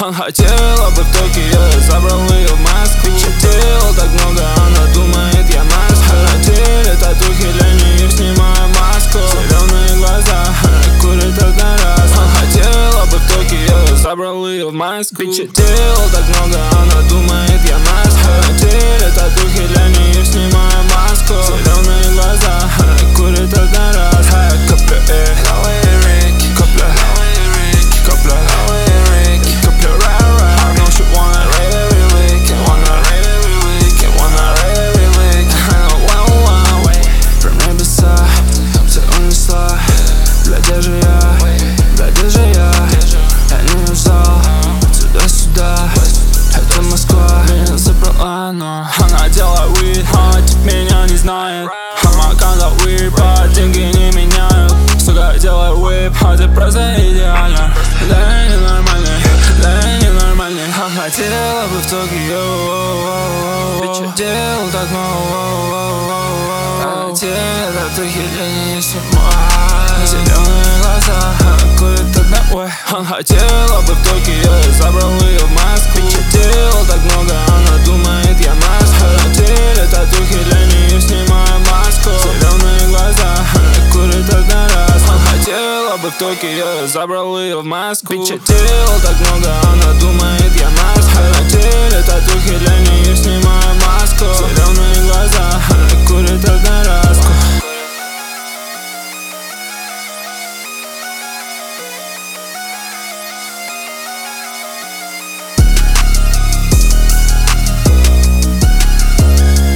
Он хотела бы в Токио, я забрал ее в Москву. Печател так много, она думает, я Москва. На теле татухи для нее, снимаю маску. Зеленые глаза, она курит один раз. Он хотела бы в Токио, я забрал ее в Москву. Печател так много, она думает, я Москва. На теле татухи для нее, снимаю маску. Зеленые глаза, она курит один раз. Капля, новые реки, капля, капля, капля, I know she wanna rave every weekend, wanna rave every weekend, wanna rave every weekend. I know one way, прям небеса, все унесла. Бля, где же я, бля, где же я? Я не устал, сюда-сюда. Это Москва, меня забрала, но она делает weed, она типа меня не знает. Она казала weed, по деньги не меняют. Сука, делай whip, а ты просто идеально. Да я не нормальный, да я не нормальный. Она хотела бы в Токио, печател так много. Хотела татухи для нее снимать. Зеленые глаза, она курит одной. Он хотела бы в Токио, я забрал ее в Москву. Печател так много, она думает, я Москва. На теле татухи для нее, снимаю маску. Зеленые глаза, она курит один раз. Он хотела бы в Токио, я забрал ее в Москву. Печател так много, она думает, я Москва. На теле татухи для нее.